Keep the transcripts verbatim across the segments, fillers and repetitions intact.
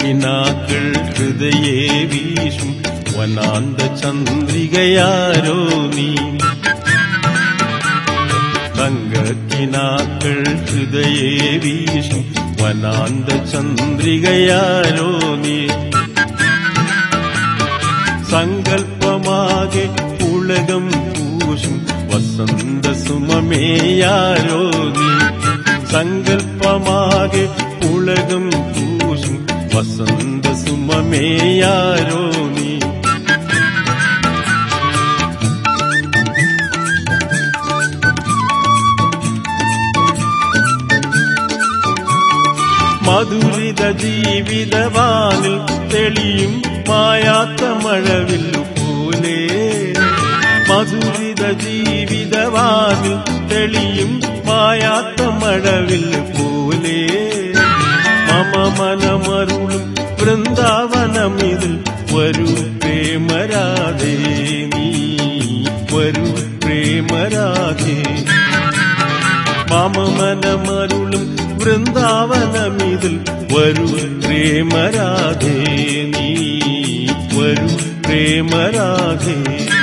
തങ്കക്കിനാക്കൾ ഹൃദയേ വീശും വനാന്ത ചന്ദ്രികയാരോ നീ. തങ്കക്കിനാക്കൾ ഹൃദയേ വീശും വനാന്ത ചന്ദ്രികയാരോ നീ. സങ്കൽപ്പമാകെ ഉലകം പൂശും വസന്ത സുമമേയാരോ നീ. സങ്കൽപ്പമാകെ ഉലകം പൂശും വസന്ത സുമമേയാരോ നീ. മധുരിത ജീവിതവാനിൽ തെളിയും മായാത്ത മഴവില്ലു പോലെ. മധുരിത ജീവിതവാനിൽ തെളിയും മായാത്ത മഴവില്ലു പോലെ. മമ മനമരുളും വൃന്ദാവനമിതിൽ വരൂ പ്രേമരാധേ നീ. വരൂ പ്രേമരാധേ. മമ മനമരുളും വൃന്ദാവനമിതിൽ വരൂ പ്രേമരാധേ നീ. വരൂ പ്രേമരാധേ.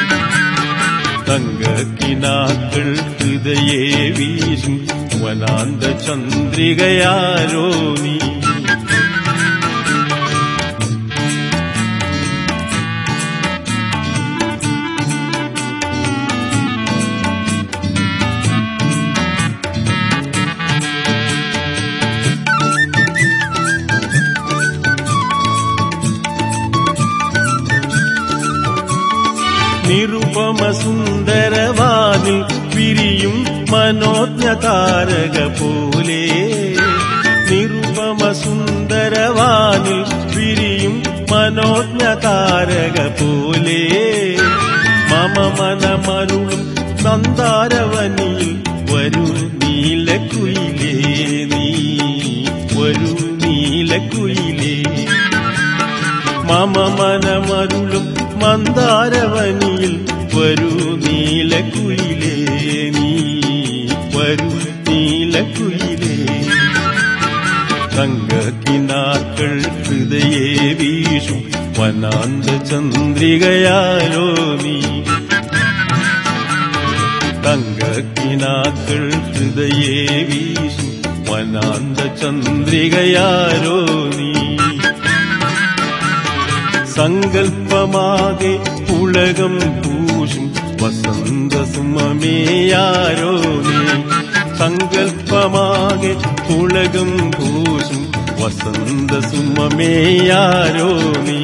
തങ്കക്കിനാക്കൾ ഹൃദയേ വീശും വനാന്ത ചന്ദ്രികയാരോ നീ. നിരുപമ സുന്ദരവാനിൽ വിരിയും മനോജ്ഞ താരക പോലെ. നിരുപമ സുന്ദരവാനിൽ വിരിയും മനോജ്ഞ താരക പോലെ. മമ മനമരുളും നന്ദാരവനിയിൽ വരൂ നീലക്കുയിലേ നീ. വരൂ നീലക്കുയിലേ. മമ മനമരുളും മന്ദാരവനിയിൽ വരൂ നീലക്കുയിലേ നീ. വരൂ നീലക്കുയിലേ. തങ്കക്കിനാക്കൾ ഹൃദയേ വീശും വനാന്ത ചന്ദ്രികയാരോ നീ. തങ്കക്കിനാക്കൾ ഹൃദയേ വീശും വനാന്ത ചന്ദ്രികയാരോ നീ. സങ്കൽപ്പമാകെ ഉലകം പൂശും വസന്ത സുമമേയാരോ നീ. സങ്കൽപ്പമാകെ ഉലകം പൂശും വസന്ത സുമമേയാരോ നീ.